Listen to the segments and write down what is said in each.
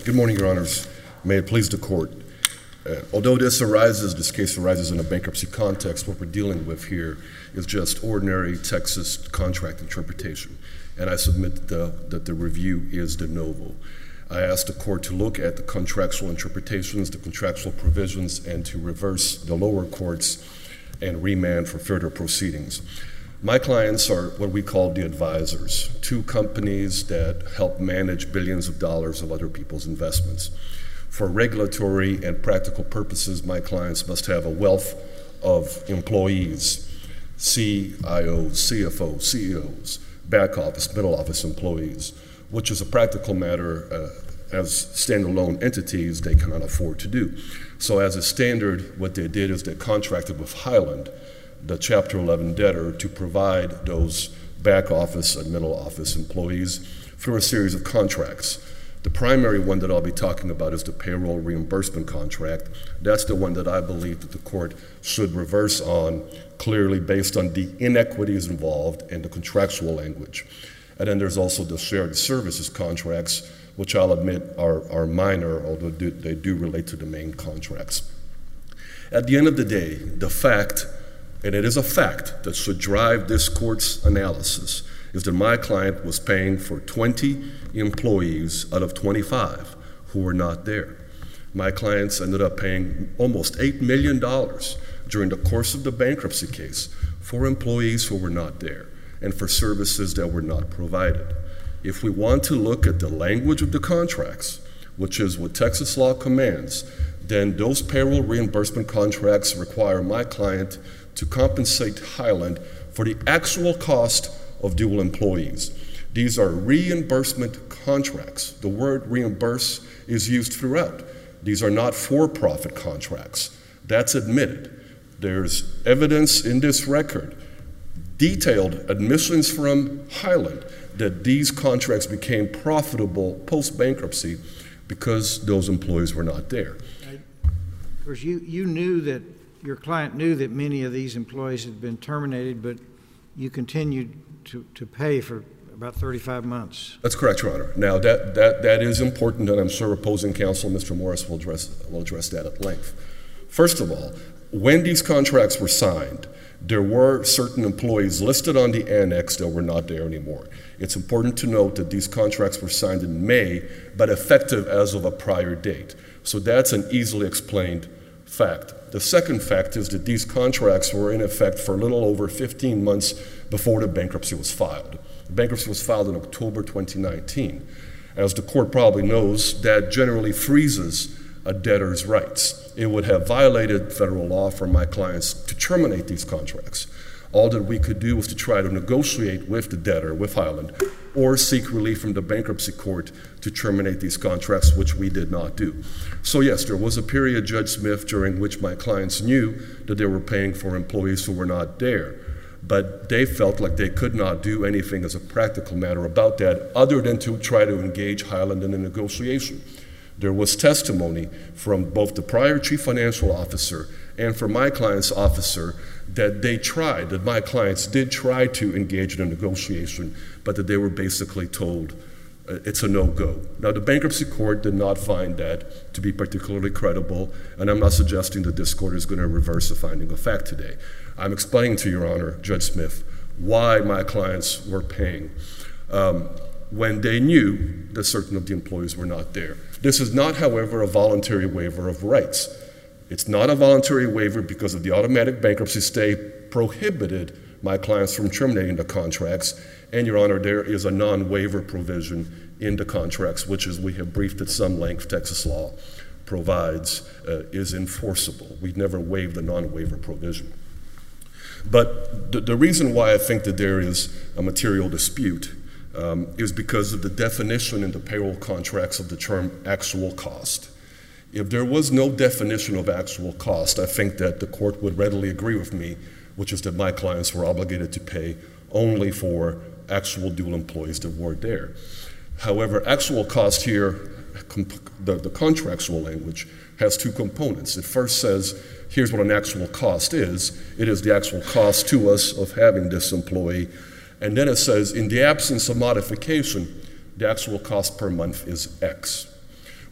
Good morning, Your Honors. May it please the Court. Although this case arises in a bankruptcy context, what we're dealing with here is just ordinary Texas contract interpretation. And I submit that the review is de novo. I asked the Court to look at the contractual interpretations, the contractual provisions, and to reverse the lower courts and remand for further proceedings. My clients are what we call the advisors, two companies that help manage billions of dollars of other people's investments. For regulatory and practical purposes, my clients must have a wealth of employees, CIOs, CFOs, CEOs, back office, middle office employees, which is a practical matter as standalone entities they cannot afford to do. So as a standard, what they did is they contracted with Highland, the Chapter 11 debtor, to provide those back office and middle office employees through a series of contracts. The primary one that I'll be talking about is the payroll reimbursement contract. That's the one that I believe that the Court should reverse on, clearly based on the inequities involved and the contractual language. And then there's also the shared services contracts, which I'll admit are minor, although they do relate to the main contracts. At the end of the day, the fact, and it is a fact that should drive this Court's analysis, is that my client was paying for 20 employees out of 25 who were not there. My clients ended up paying almost $8 million during the course of the bankruptcy case for employees who were not there and for services that were not provided. If we want to look at the language of the contracts, which is what Texas law commands, then those payroll reimbursement contracts require my client to compensate Highland for the actual cost of dual employees. These are reimbursement contracts. The word reimburse is used throughout. These are not for-profit contracts. That's admitted. There's evidence in this record, detailed admissions from Highland, that these contracts became profitable post-bankruptcy because those employees were not there. Of course, you knew that your client knew that many of these employees had been terminated, but you continued to pay for about 35 months. That's correct, Your Honor. Now, that is important, and I'm sure opposing counsel, Mr. Morris, will address that at length. First of all, when these contracts were signed, there were certain employees listed on the annex that were not there anymore. It's important to note that these contracts were signed in May, but effective as of a prior date. So that's an easily explained fact. The second fact is that these contracts were in effect for a little over 15 months before the bankruptcy was filed. The bankruptcy was filed in October 2019. As the Court probably knows, that generally freezes a debtor's rights. It would have violated federal law for my clients to terminate these contracts. All that we could do was to try to negotiate with the debtor, with Highland, or seek relief from the bankruptcy court to terminate these contracts, which we did not do. So yes, there was a period, Judge Smith, during which my clients knew that they were paying for employees who were not there, but they felt like they could not do anything as a practical matter about that other than to try to engage Highland in a negotiation. There was testimony from both the prior chief financial officer and from my client's officer that my clients did try to engage in a negotiation, but that they were basically told it's a no-go. Now, the bankruptcy court did not find that to be particularly credible, and I'm not suggesting that this court is going to reverse the finding of fact today. I'm explaining to Your Honor, Judge Smith, why my clients were paying when they knew that certain of the employees were not there. This is not, however, a voluntary waiver of rights. It's not a voluntary waiver because of the automatic bankruptcy stay prohibited my clients from terminating the contracts. And, Your Honor, there is a non-waiver provision in the contracts, which, as we have briefed at some length, Texas law provides, is enforceable. We've never waived the non-waiver provision. But the reason why I think that there is a material dispute is because of the definition in the payroll contracts of the term actual cost. If there was no definition of actual cost, I think that the court would readily agree with me, which is that my clients were obligated to pay only for actual dual employees that were there. However, actual cost here, the contractual language, has two components. It first says, here's what an actual cost is. It is the actual cost to us of having this employee. And then it says, in the absence of modification, the actual cost per month is X.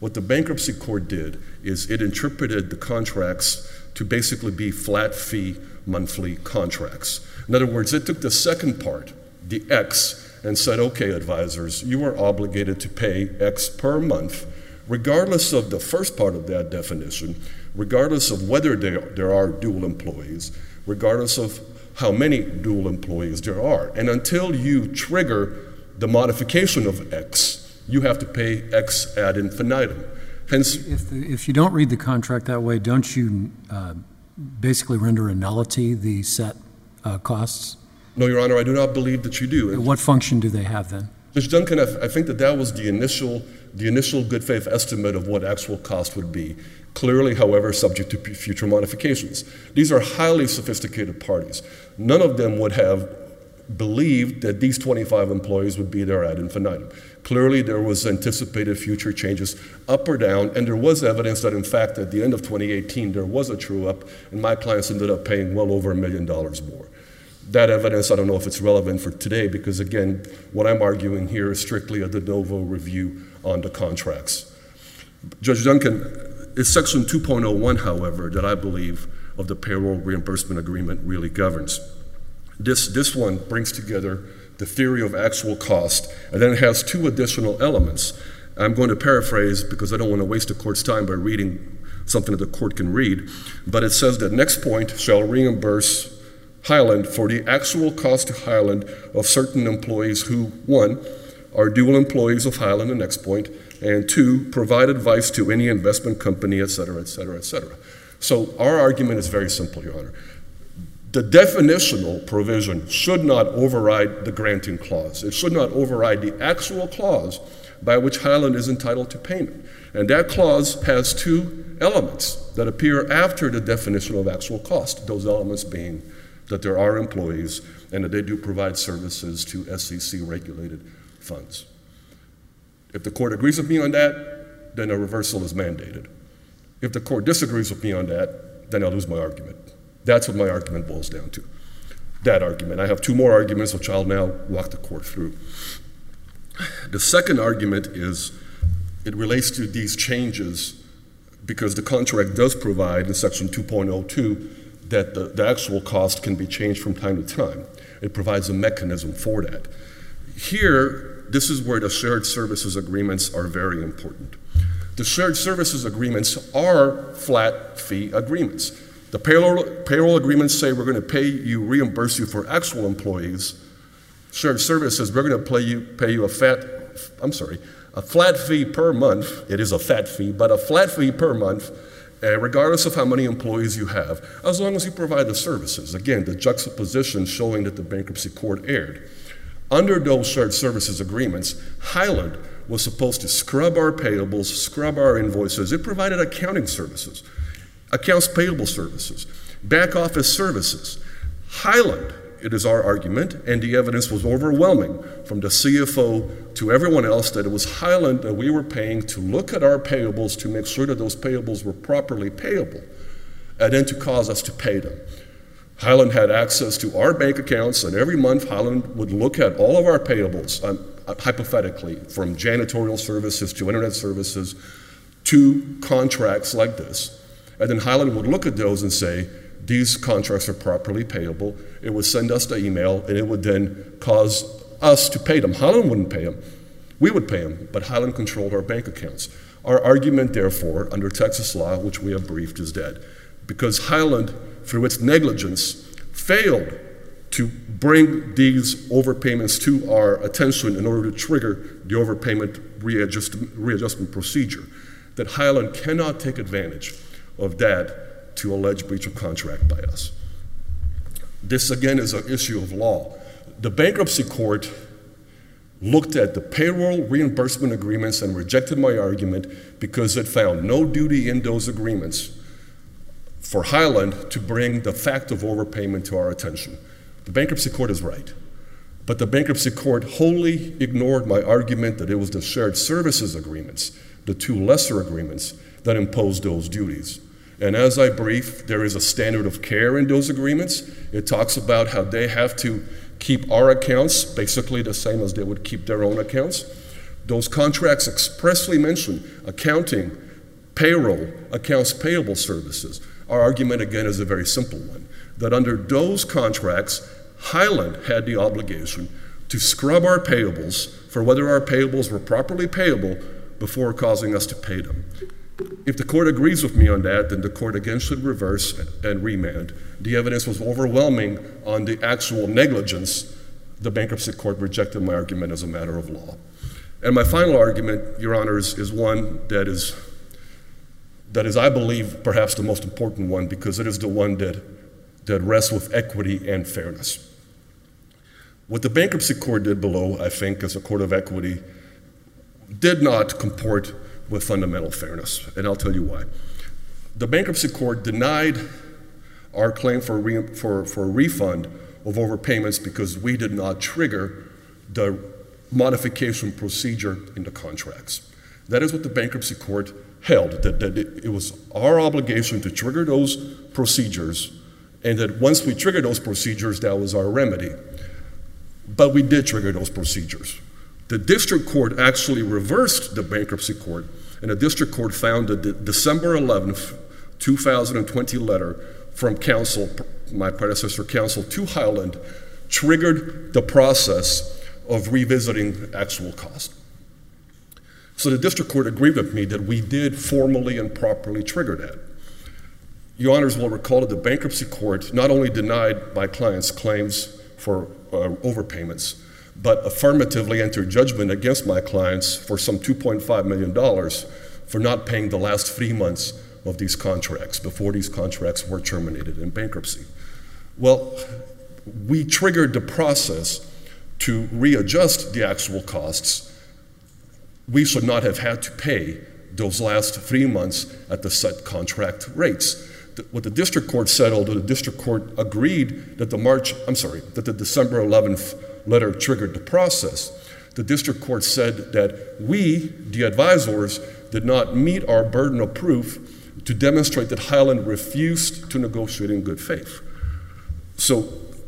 What the bankruptcy court did is it interpreted the contracts to basically be flat fee monthly contracts. In other words, it took the second part, the X, and said, okay, advisors, you are obligated to pay X per month, regardless of the first part of that definition, regardless of whether there are dual employees, regardless of how many dual employees there are. And until you trigger the modification of X, you have to pay X ad infinitum. Hence, if you don't read the contract that way, don't you basically render a nullity the set costs? No, Your Honor, I do not believe that you do. What function do they have then? Judge Duncan, I think that was the initial good faith estimate of what actual cost would be. Clearly, however, subject to future modifications. These are highly sophisticated parties. None of them would have believed that these 25 employees would be there ad infinitum. Clearly, there was anticipated future changes up or down, and there was evidence that, in fact, at the end of 2018, there was a true-up, and my clients ended up paying well over $1 million more. That evidence, I don't know if it's relevant for today, because, again, what I'm arguing here is strictly a de novo review on the contracts. Judge Duncan, it's Section 2.01, however, that I believe of the payroll reimbursement agreement really governs. This one brings together the theory of actual cost, and then it has two additional elements. I'm going to paraphrase because I don't want to waste the court's time by reading something that the court can read, but it says that next point shall reimburse Highland for the actual cost to Highland of certain employees who, 1, are dual employees of Highland, the next point, and 2, provide advice to any investment company, et cetera, et cetera, et cetera. So our argument is very simple, Your Honor. The definitional provision should not override the granting clause. It should not override the actual clause by which Highland is entitled to payment. And that clause has two elements that appear after the definition of actual cost, those elements being that there are employees and that they do provide services to SEC-regulated funds. If the court agrees with me on that, then a reversal is mandated. If the court disagrees with me on that, then I'll lose my argument. That's what my argument boils down to, that argument. I have two more arguments, which I'll now walk the court through. The second argument is it relates to these changes because the contract does provide in Section 2.02 that the actual cost can be changed from time to time. It provides a mechanism for that. Here, this is where the shared services agreements are very important. The shared services agreements are flat fee agreements. The payroll agreements say we're going to reimburse you for actual employees. Shared services, we're going to pay you a flat fee per month. It is a fat fee, but a flat fee per month, regardless of how many employees you have, as long as you provide the services. Again, the juxtaposition showing that the bankruptcy court erred. Under those shared services agreements, Highland was supposed to scrub our payables, scrub our invoices. It provided accounting services, accounts payable services, back office services. Highland, it is our argument, and the evidence was overwhelming from the CFO to everyone else that it was Highland that we were paying to look at our payables to make sure that those payables were properly payable and then to cause us to pay them. Highland had access to our bank accounts, and every month Highland would look at all of our payables, hypothetically, from janitorial services to internet services to contracts like this. And then Highland would look at those and say, these contracts are properly payable. It would send us the email, and it would then cause us to pay them. Highland wouldn't pay them. We would pay them, but Highland controlled our bank accounts. Our argument, therefore, under Texas law, which we have briefed, is dead. Because Highland, through its negligence, failed to bring these overpayments to our attention in order to trigger the overpayment readjustment procedure, that Highland cannot take advantage of that to allege breach of contract by us. This, again, is an issue of law. The bankruptcy court looked at the payroll reimbursement agreements and rejected my argument because it found no duty in those agreements for Highland to bring the fact of overpayment to our attention. The bankruptcy court is right. But the bankruptcy court wholly ignored my argument that it was the shared services agreements, the two lesser agreements, that imposed those duties. And as I brief, there is a standard of care in those agreements. It talks about how they have to keep our accounts basically the same as they would keep their own accounts. Those contracts expressly mention accounting, payroll, accounts payable services. Our argument, again, is a very simple one, that under those contracts, Highland had the obligation to scrub our payables for whether our payables were properly payable before causing us to pay them. If the court agrees with me on that, then the court again should reverse and remand. The evidence was overwhelming on the actual negligence. The bankruptcy court rejected my argument as a matter of law. And my final argument, Your Honors, is one that is, I believe, perhaps the most important one, because it is the one that rests with equity and fairness. What the bankruptcy court did below, I think, as a court of equity, did not comport with fundamental fairness, and I'll tell you why. The bankruptcy court denied our claim for a refund of overpayments because we did not trigger the modification procedure in the contracts. That is what the bankruptcy court held, that it was our obligation to trigger those procedures, and that once we triggered those procedures, that was our remedy. But we did trigger those procedures. The district court actually reversed the bankruptcy court, and the district court found that the December 11th, 2020 letter from counsel, my predecessor counsel, to Highland triggered the process of revisiting actual cost. So the district court agreed with me that we did formally and properly trigger that. Your Honors will recall that the bankruptcy court not only denied my client's claims for overpayments, but affirmatively entered judgment against my clients for some $2.5 million for not paying the last 3 months of these contracts before these contracts were terminated in bankruptcy. Well, we triggered the process to readjust the actual costs. We should not have had to pay those last 3 months at the set contract rates. What the district court settled, the district court agreed that the December 11th letter triggered the process. The district court said that we, the advisors, did not meet our burden of proof to demonstrate that Highland refused to negotiate in good faith. So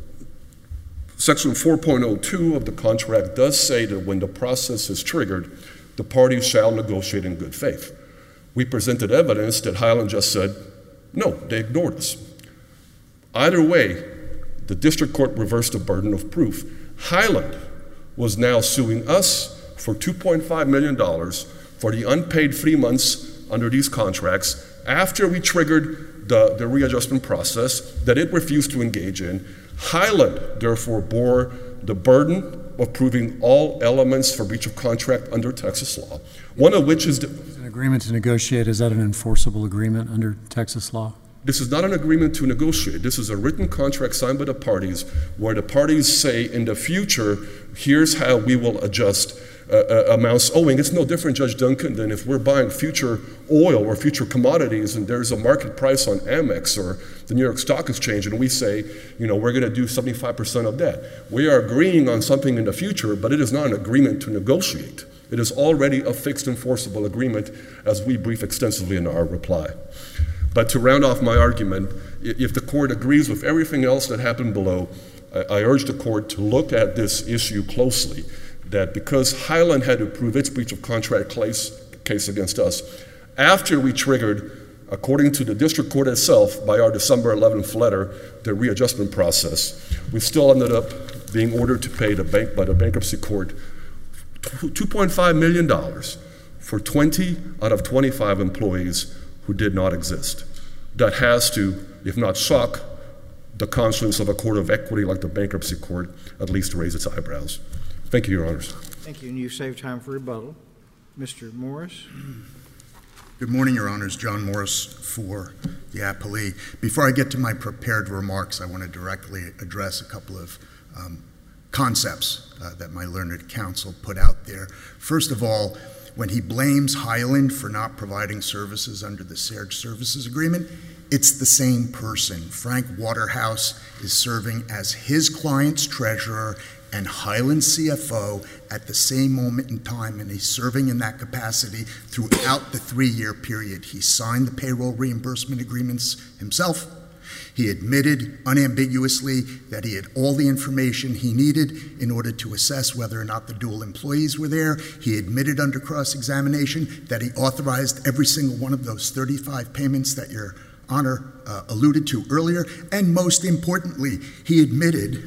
Section 4.02 of the contract does say that when the process is triggered, the parties shall negotiate in good faith. We presented evidence that Highland just said, no, they ignored us. Either way, the district court reversed the burden of proof. Highland was now suing us for $2.5 million for the unpaid 3 months under these contracts after we triggered the readjustment process that it refused to engage in. Highland, therefore, bore the burden of proving all elements for breach of contract under Texas law, one of which is an agreement to negotiate. Is that an enforceable agreement under Texas law? This is not an agreement to negotiate. This is a written contract signed by the parties where the parties say in the future, here's how we will adjust amounts owing. It's no different, Judge Duncan, than if we're buying future oil or future commodities and there's a market price on Amex or the New York Stock Exchange and we say, we're going to do 75% of that. We are agreeing on something in the future, but it is not an agreement to negotiate. It is already a fixed enforceable agreement, as we brief extensively in our reply. But to round off my argument, if the court agrees with everything else that happened below, I urge the court to look at this issue closely, that because Highland had to prove its breach of contract case against us, after we triggered, according to the district court itself, by our December 11th letter, the readjustment process, we still ended up being ordered to pay by the bankruptcy court $2.5 million for 20 out of 25 employees who did not exist. That has to, if not shock, the conscience of a court of equity like the bankruptcy court, at least raise its eyebrows. Thank you, Your Honors. Thank you, and you've saved time for rebuttal. Mr. Morris. Good morning, Your Honors. John Morris for the appellee. Before I get to my prepared remarks, I want to directly address a couple of concepts that my learned counsel put out there. First of all, when he blames Highland for not providing services under the shared services agreement, it's the same person. Frank Waterhouse is serving as his client's treasurer and Highland's CFO at the same moment in time, and he's serving in that capacity throughout the 3-year period. He signed the payroll reimbursement agreements himself. He admitted unambiguously that he had all the information he needed in order to assess whether or not the dual employees were there. He admitted under cross-examination that he authorized every single one of those 35 payments that Your Honor alluded to earlier. And most importantly, he admitted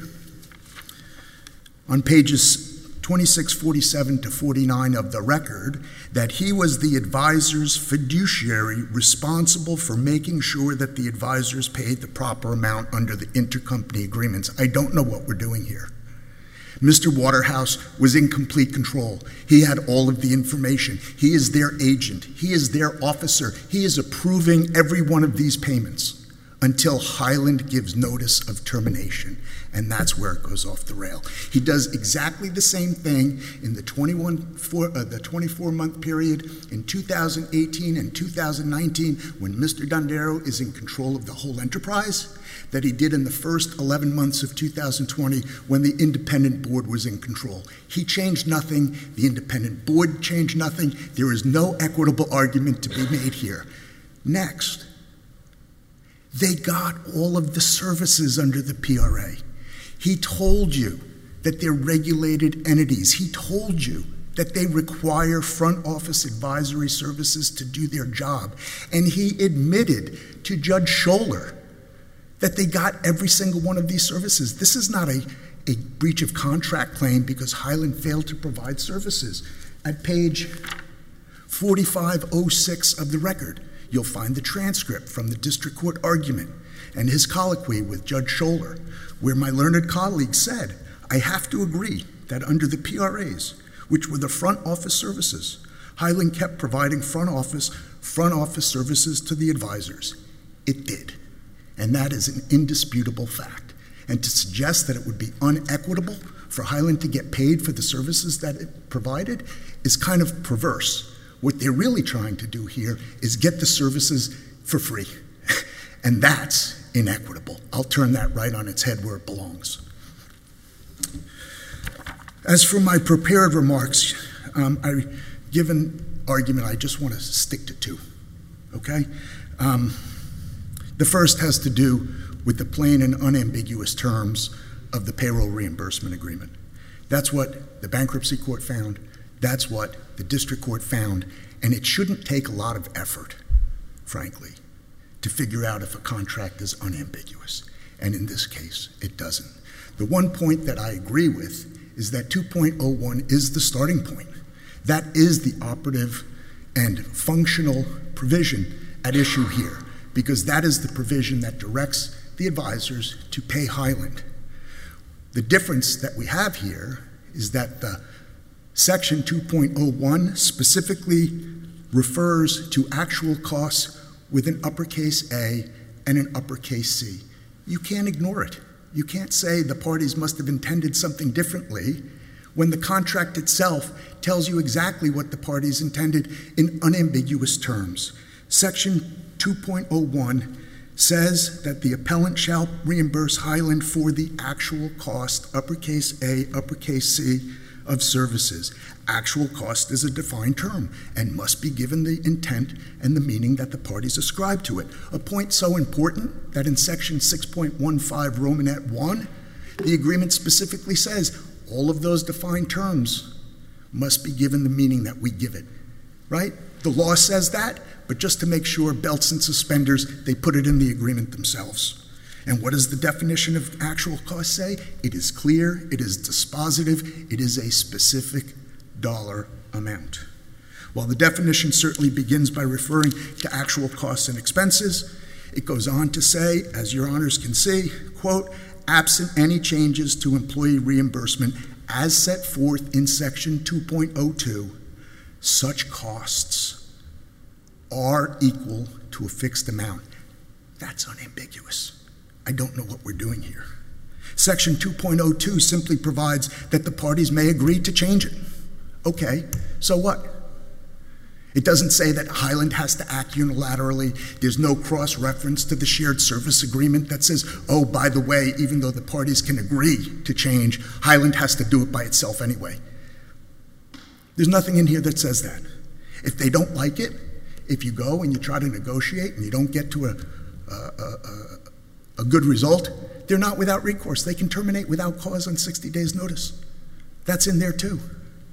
on pages 2647 to 49 of the record that he was the advisor's fiduciary responsible for making sure that the advisors paid the proper amount under the intercompany agreements. I don't know what we're doing here. Mr. Waterhouse was in complete control. He had all of the information. He is their agent. He is their officer. He is approving every one of these payments until Highland gives notice of termination, and that's where it goes off the rail. He does exactly the same thing in the 24-month period in 2018 and 2019 when Mr. Dondero is in control of the whole enterprise that he did in the first 11 months of 2020 when the independent board was in control. He changed nothing. The independent board changed nothing. There is no equitable argument to be made here. Next, they got all of the services under the PRA. He told you that they're regulated entities. He told you that they require front office advisory services to do their job. And he admitted to Judge Scholler that they got every single one of these services. This is not a breach of contract claim because Highland failed to provide services. At page 4506 of the record, you'll find the transcript from the district court argument and his colloquy with Judge Scholler, where my learned colleague said, I have to agree that under the PRAs, which were the front office services, Highland kept providing front office services to the advisors. It did. And that is an indisputable fact. And to suggest that it would be unequitable for Highland to get paid for the services that it provided is kind of perverse. What they're really trying to do here is get the services for free. And that's inequitable. I'll turn that right on its head where it belongs. As for my prepared remarks, I give an argument I just want to stick to two, okay? The first has to do with the plain and unambiguous terms of the payroll reimbursement agreement. That's what the bankruptcy court found. That's what the district court found. And it shouldn't take a lot of effort, frankly, to figure out if a contract is unambiguous. And in this case, it doesn't. The one point that I agree with is that 2.01 is the starting point. That is the operative and functional provision at issue here, because that is the provision that directs the advisors to pay Highland. The difference that we have here is that the Section 2.01 specifically refers to actual costs with an uppercase A and an uppercase C. You can't ignore it. You can't say the parties must have intended something differently when the contract itself tells you exactly what the parties intended in unambiguous terms. Section 2.01 says that the appellant shall reimburse Highland for the actual cost, uppercase A, uppercase C, of services. Actual cost is a defined term and must be given the intent and the meaning that the parties ascribe to it. A point so important that in Section 6.15 Romanet 1, the agreement specifically says all of those defined terms must be given the meaning that we give it, right? The law says that, but just to make sure, belts and suspenders, they put it in the agreement themselves. And what does the definition of actual cost say? It is clear, it is dispositive, it is a specific dollar amount. While the definition certainly begins by referring to actual costs and expenses, it goes on to say, as your honors can see, quote, absent any changes to employee reimbursement as set forth in Section 2.02, such costs are equal to a fixed amount. That's unambiguous. I don't know what we're doing here. Section 2.02 simply provides that the parties may agree to change it. Okay, so what? It doesn't say that Highland has to act unilaterally. There's no cross-reference to the shared service agreement that says, oh, by the way, even though the parties can agree to change, Highland has to do it by itself anyway. There's nothing in here that says that. If they don't like it, if you go and you try to negotiate and you don't get to A good result, they're not without recourse. They can terminate without cause on 60 days' notice. That's in there too.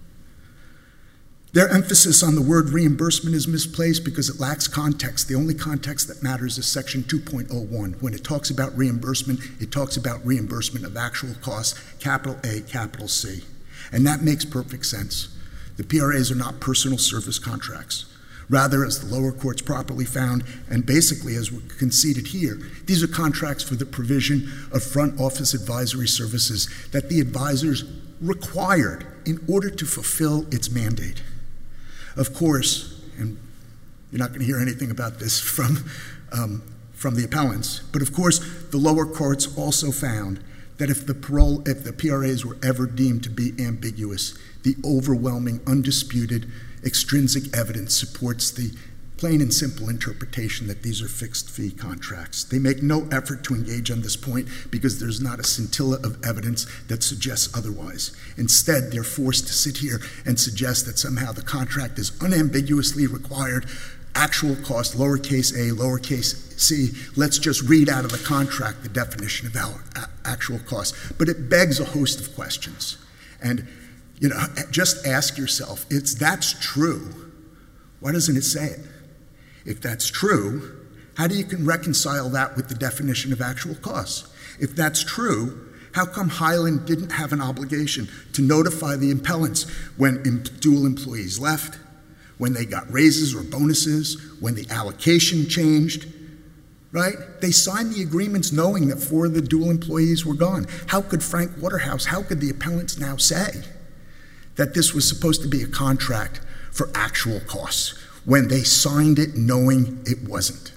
Their emphasis on the word reimbursement is misplaced because it lacks context. The only context that matters is Section 2.01. When it talks about reimbursement, it talks about reimbursement of actual costs, capital A, capital C. And that makes perfect sense. The PRAs are not personal service contracts. Rather, as the lower courts properly found, and basically as we conceded here, these are contracts for the provision of front office advisory services that the advisors required in order to fulfill its mandate. Of course, and you're not going to hear anything about this from the appellants, but of course, the lower courts also found that if the PRAs were ever deemed to be ambiguous, the overwhelming, undisputed, extrinsic evidence supports the plain and simple interpretation that these are fixed fee contracts. They make no effort to engage on this point because there's not a scintilla of evidence that suggests otherwise. Instead, they're forced to sit here and suggest that somehow the contract is unambiguously required actual cost, lowercase a, lowercase c. Let's just read out of the contract the definition of actual cost. But it begs a host of questions. And, just ask yourself, if that's true, why doesn't it say it? If that's true, how do you reconcile that with the definition of actual costs? If that's true, how come Highland didn't have an obligation to notify the appellants when dual employees left, when they got raises or bonuses, when the allocation changed, right? They signed the agreements knowing that 4 of the dual employees were gone. How could Frank Waterhouse, how could the appellants now say that this was supposed to be a contract for actual costs when they signed it knowing it wasn't?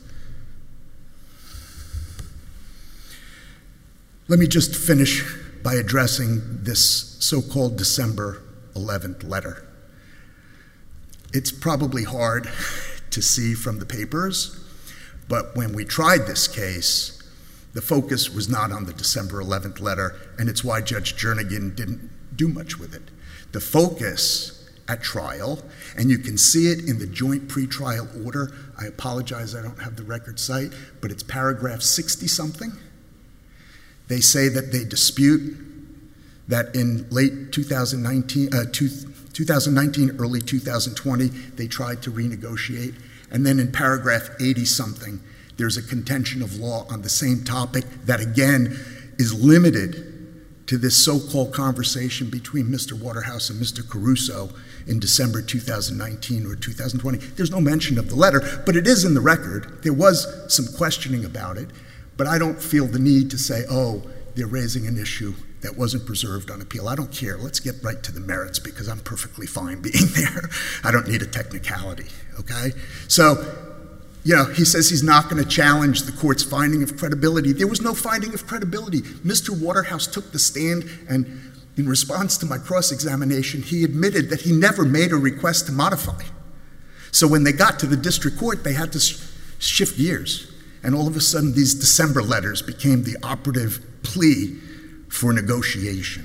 Let me just finish by addressing this so-called December 11th letter. It's probably hard to see from the papers, but when we tried this case, the focus was not on the December 11th letter, and it's why Judge Jernigan didn't do much with it. The focus at trial, and you can see it in the joint pretrial order. I apologize, I don't have the record cite, but it's paragraph 60-something. They say that they dispute that in late 2019, early 2020, they tried to renegotiate. And then in paragraph 80-something, there's a contention of law on the same topic that, again, is limited to this so-called conversation between Mr. Waterhouse and Mr. Caruso in December 2019 or 2020. There's no mention of the letter, but it is in the record. There was some questioning about it, but I don't feel the need to say, oh, they're raising an issue that wasn't preserved on appeal. I don't care. Let's get right to the merits because I'm perfectly fine being there. I don't need a technicality, okay? So, he says he's not going to challenge the court's finding of credibility. There was no finding of credibility. Mr. Waterhouse took the stand, and in response to my cross-examination, he admitted that he never made a request to modify. So when they got to the district court, they had to shift gears. And all of a sudden, these December letters became the operative plea for negotiation.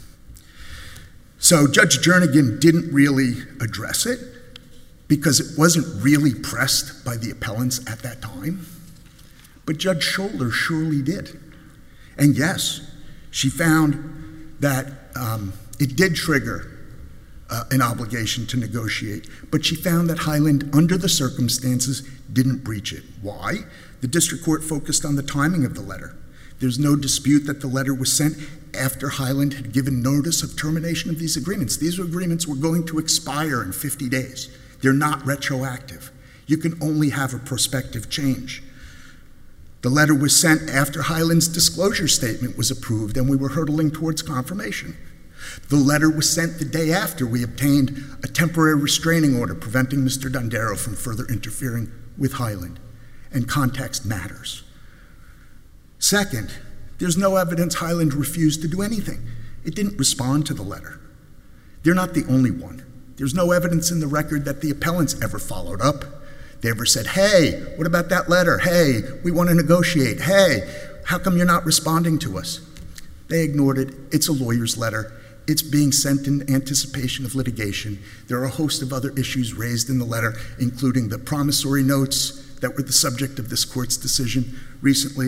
So Judge Jernigan didn't really address it because it wasn't really pressed by the appellants at that time. But Judge Scholler surely did. And yes, she found that it did trigger an obligation to negotiate, but she found that Highland, under the circumstances, didn't breach it. Why? The district court focused on the timing of the letter. There's no dispute that the letter was sent after Highland had given notice of termination of these agreements. These agreements were going to expire in 50 days. They're not retroactive. You can only have a prospective change. The letter was sent after Highland's disclosure statement was approved and we were hurtling towards confirmation. The letter was sent the day after we obtained a temporary restraining order preventing Mr. Dondero from further interfering with Highland. And context matters. Second, there's no evidence Highland refused to do anything. It didn't respond to the letter. They're not the only one. There's no evidence in the record that the appellants ever followed up. They ever said, hey, what about that letter? Hey, we want to negotiate. Hey, how come you're not responding to us? They ignored it. It's a lawyer's letter. It's being sent in anticipation of litigation. There are a host of other issues raised in the letter, including the promissory notes that were the subject of this court's decision recently.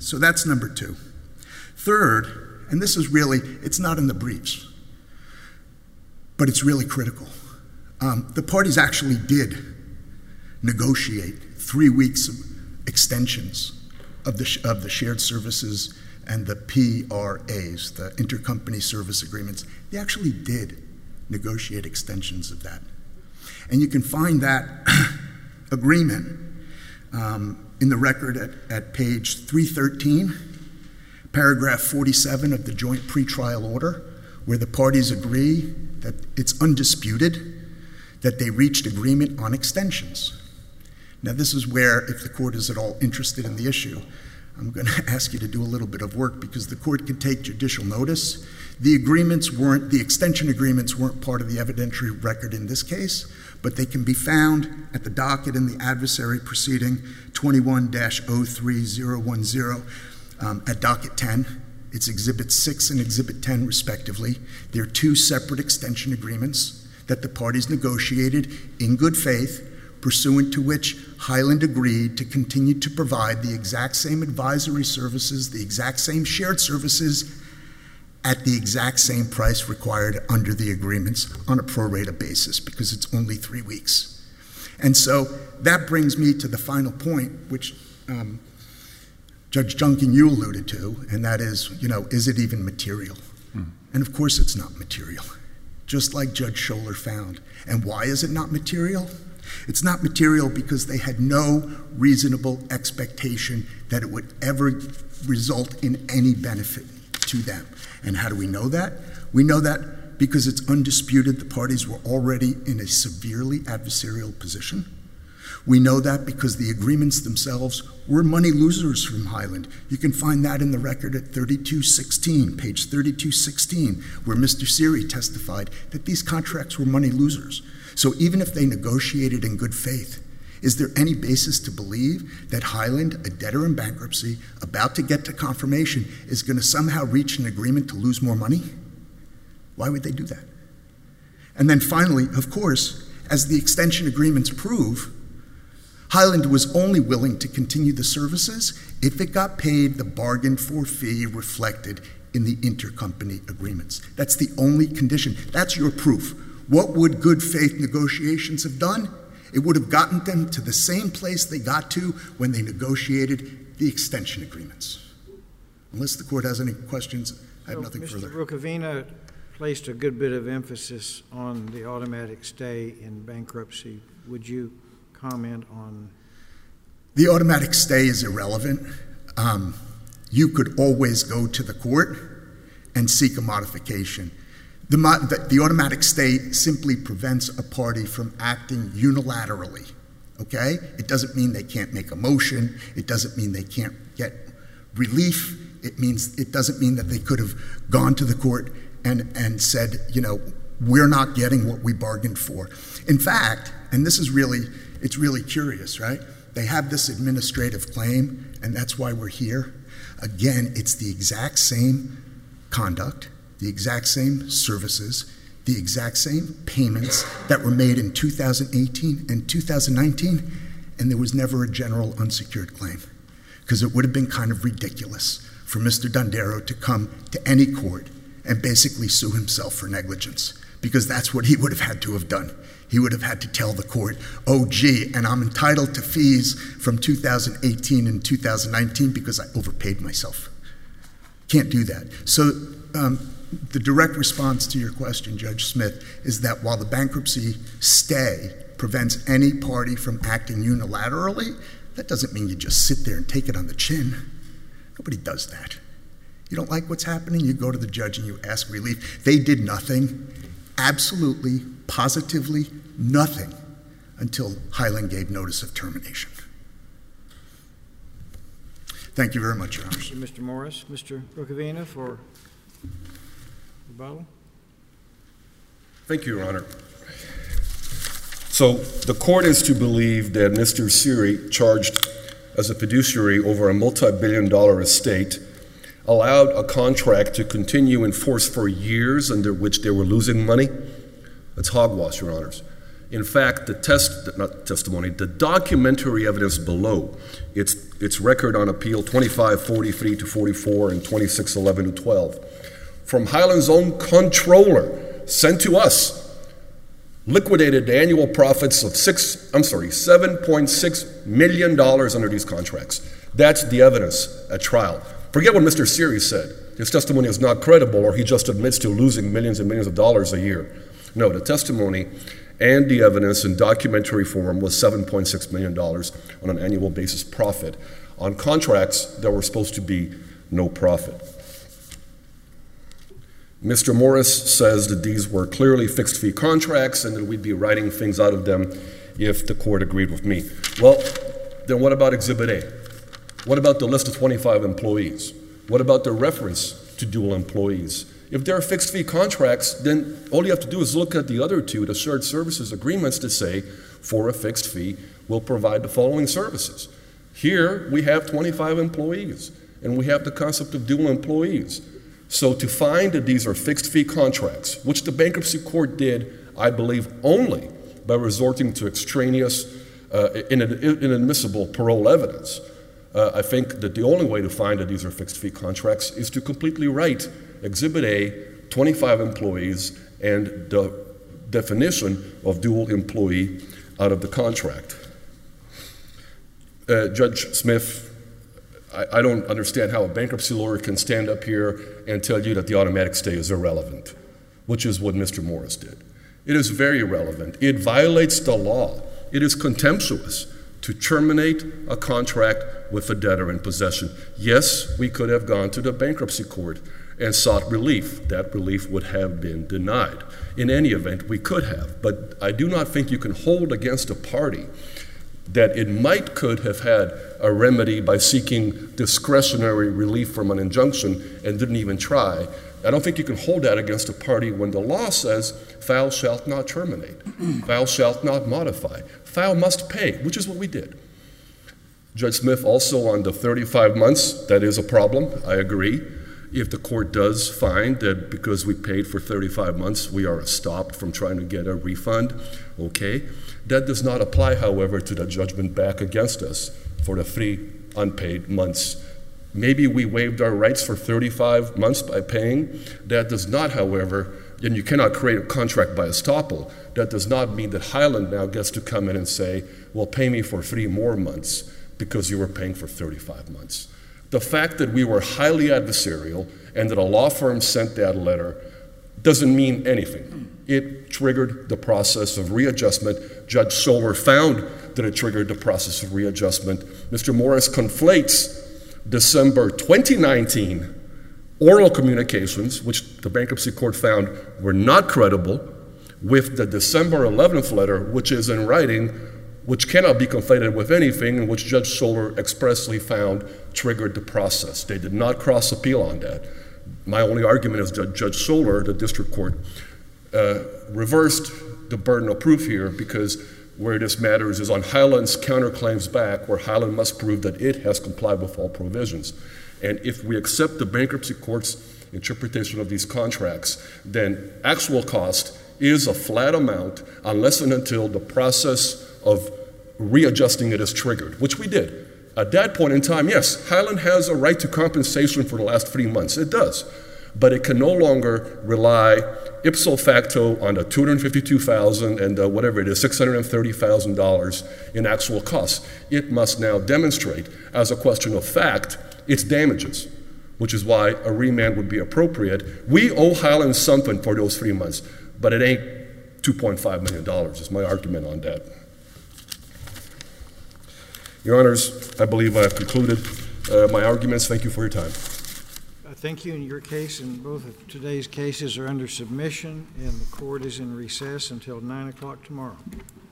So that's number two. Third, and this is really, it's not in the briefs, but it's really critical. The parties actually did negotiate 3 weeks of extensions of the shared services and the PRAs, the intercompany service agreements. They actually did negotiate extensions of that. And you can find that agreement in the record at page 313, paragraph 47 of the joint pretrial order, where the parties agree that it's undisputed that they reached agreement on extensions. Now, this is where, if the court is at all interested in the issue, I'm going to ask you to do a little bit of work because the court can take judicial notice. The extension agreements weren't part of the evidentiary record in this case, but they can be found at the docket in the adversary proceeding 21-03010 at docket 10. It's Exhibit 6 and Exhibit 10, respectively. They're two separate extension agreements that the parties negotiated in good faith, pursuant to which Highland agreed to continue to provide the exact same advisory services, the exact same shared services, at the exact same price required under the agreements on a pro rata basis, because it's only 3 weeks. And so that brings me to the final point, which Judge Junkin, you alluded to, and that is, is it even material? And of course it's not material, just like Judge Scholler found. And why is it not material? It's not material because they had no reasonable expectation that it would ever result in any benefit to them. And how do we know that? We know that because it's undisputed the parties were already in a severely adversarial position. We know that because the agreements themselves were money losers from Highland. You can find that in the record at 3216, page 3216, where Mr. Seery testified that these contracts were money losers. So even if they negotiated in good faith, is there any basis to believe that Highland, a debtor in bankruptcy, about to get to confirmation, is going to somehow reach an agreement to lose more money? Why would they do that? And then finally, of course, as the extension agreements prove, Highland was only willing to continue the services if it got paid the bargained for fee reflected in the intercompany agreements. That's the only condition. That's your proof. What would good faith negotiations have done? It would have gotten them to the same place they got to when they negotiated the extension agreements. Unless the court has any questions, I have nothing further. Mr. Rukavina placed a good bit of emphasis on the automatic stay in bankruptcy. Would you comment on? The automatic stay is irrelevant. You could always go to the court and seek a modification. The automatic stay simply prevents a party from acting unilaterally, okay? It doesn't mean they can't make a motion. It doesn't mean they can't get relief. It doesn't mean that they could have gone to the court and said, we're not getting what we bargained for. In fact, and this is it's really curious, right? They have this administrative claim, and that's why we're here. Again, it's the exact same conduct, the exact same services, the exact same payments that were made in 2018 and 2019, and there was never a general unsecured claim, because it would have been kind of ridiculous for Mr. Dondero to come to any court and basically sue himself for negligence, because that's what he would have had to have done. He would have had to tell the court, oh, gee, and I'm entitled to fees from 2018 and 2019 because I overpaid myself. Can't do that. So the direct response to your question, Judge Smith, is that while the bankruptcy stay prevents any party from acting unilaterally, that doesn't mean you just sit there and take it on the chin. Nobody does that. You don't like what's happening, you go to the judge and you ask relief. They did nothing, absolutely, positively nothing, until Highland gave notice of termination. Thank you very much, Your Honor. Thank you, Mr. Morris. Mr. Rukavina for rebuttal. Thank you, Your Honor. So the court is to believe that Mr. Seery, charged as a fiduciary over a multi-billion-dollar estate, allowed a contract to continue in force for years under which they were losing money. That's hogwash, Your Honors. In fact, the documentary evidence below, its record on appeal 2543 to 44 and 2611 to 12, from Highland's own controller sent to us, liquidated the annual profits of $7.6 million under these contracts. That's the evidence at trial. Forget what Mr. Series said. His testimony is not credible, or he just admits to losing millions and millions of dollars a year. No, the testimony and the evidence in documentary form was $7.6 million on an annual basis profit on contracts that were supposed to be no profit. Mr. Morris says that these were clearly fixed fee contracts and that we'd be writing things out of them if the court agreed with me. Well, then what about Exhibit A? What about the list of 25 employees? What about the reference to dual employees? If they're fixed fee contracts, then all you have to do is look at the other two, the shared services agreements, to say, for a fixed fee, we'll provide the following services. Here, we have 25 employees, and we have the concept of dual employees. So to find that these are fixed fee contracts, which the bankruptcy court did, I believe, only by resorting to extraneous, inadmissible parole evidence, I think that the only way to find that these are fixed fee contracts is to completely write Exhibit A, 25 employees, and the definition of dual employee out of the contract. Judge Smith, I don't understand how a bankruptcy lawyer can stand up here and tell you that the automatic stay is irrelevant, which is what Mr. Morris did. It is very irrelevant. It violates the law. It is contemptuous to terminate a contract with a debtor in possession. Yes, we could have gone to the bankruptcy court and sought relief. That relief would have been denied. In any event, we could have, but I do not think you can hold against a party that it could have had a remedy by seeking discretionary relief from an injunction and didn't even try. I don't think you can hold that against a party when the law says, thou shalt not terminate, thou shalt not modify, thou must pay, which is what we did. Judge Smith, also on the 35 months, that is a problem, I agree. If the court does find that because we paid for 35 months, we are stopped from trying to get a refund, okay. That does not apply, however, to the judgment back against us for the 3 unpaid months. Maybe we waived our rights for 35 months by paying. That does not, however, and you cannot create a contract by estoppel. That does not mean that Highland now gets to come in and say, well, pay me for 3 more months because you were paying for 35 months. The fact that we were highly adversarial and that a law firm sent that letter doesn't mean anything. It triggered the process of readjustment. Judge Scholler found that it triggered the process of readjustment. Mr. Morris conflates December 2019 oral communications, which the bankruptcy court found were not credible, with the December 11th letter, which is in writing, which cannot be conflated with anything, and which Judge Scholler expressly found triggered the process. They did not cross appeal on that. My only argument is that Judge Scholler, the district court, reversed the burden of proof here, because where this matters is on Highland's counterclaims back, where Highland must prove that it has complied with all provisions. And if we accept the bankruptcy court's interpretation of these contracts, then actual cost is a flat amount unless and until the process of readjusting it is triggered, which we did. At that point in time, yes, Highland has a right to compensation for the last 3 months. It does. But it can no longer rely ipso facto on the $252,000 and whatever it is, $630,000 in actual costs. It must now demonstrate, as a question of fact, its damages, which is why a remand would be appropriate. We owe Highland something for those 3 months, but it ain't $2.5 million, is my argument on that. Your Honors, I believe I have concluded my arguments. Thank you for your time. Thank you. In your case and both of today's cases are under submission, and the court is in recess until 9 o'clock tomorrow.